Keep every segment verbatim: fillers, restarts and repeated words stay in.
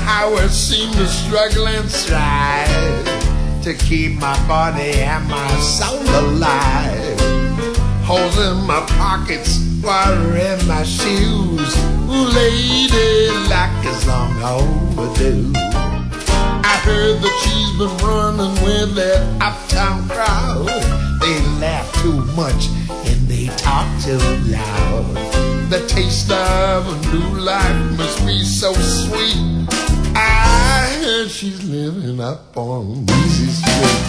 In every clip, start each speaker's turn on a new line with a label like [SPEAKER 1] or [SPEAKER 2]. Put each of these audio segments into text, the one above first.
[SPEAKER 1] I would seem to struggle and strive to keep my body and my soul alive. Holes in my pockets, water in my shoes. Ooh, lady, luck is long overdue. I heard that she's been running with that uptown crowd. They laugh too much and they talk too loud. The taste of a new life must be so sweet. I heard she's living up on Easy Street.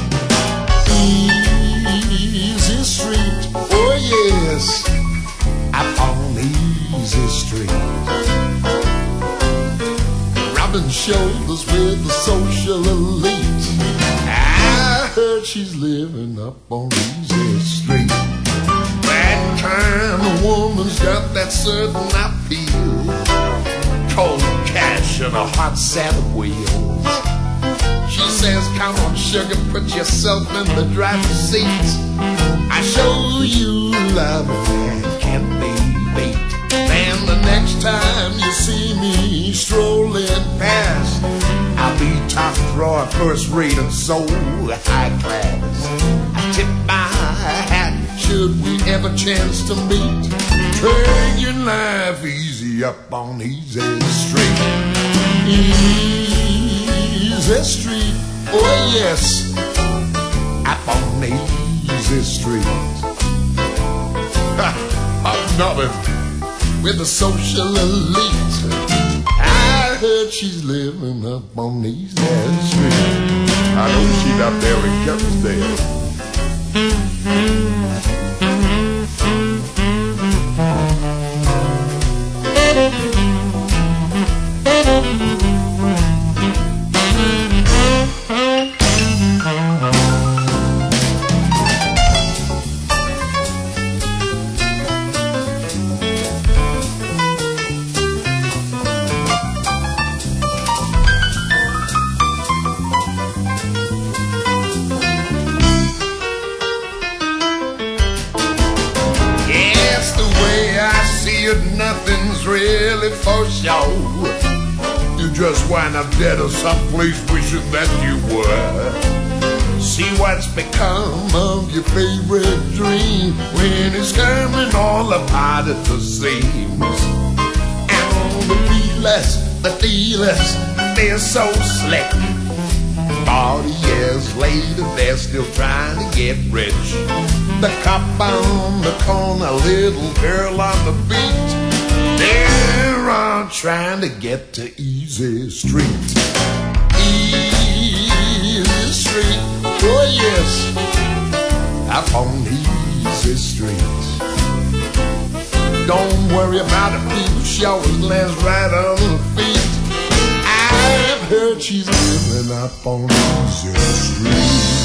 [SPEAKER 1] Easy Street, oh yes, up on Easy Street. Rubbing shoulders with the social elite. I heard she's living up on Easy Street. That kind of woman's got that certain appeal. Cold cash and a hot set of wheels. She says, come on sugar, put yourself in the driver's seat. I show you love and can't be beat. Then the next time you see me strolling past, I'll be top drawer, first rate and so high class. I tip my hat should we ever chance to meet. Take your life easy up on Easy Street. Easy Street, oh yes, up on Easy Street. I'm nothing with the social elite. I heard she's living up on Easy Street. I know she's up there in Kerrisdale. Nothing's really for show. You just wind up dead or someplace wishing that you were. See what's become of your favorite dream when it's coming all apart at the seams. And all the feelers, the dealers, they're so slick. Forty years later, they're still trying to get rich. The cop on the corner, little girl on the beat, they're all trying to get to Easy Street. Easy Street, oh yes, up on Easy Street. Don't worry about it, people, she always lands right on her feet. I've heard she's living up on Easy Street.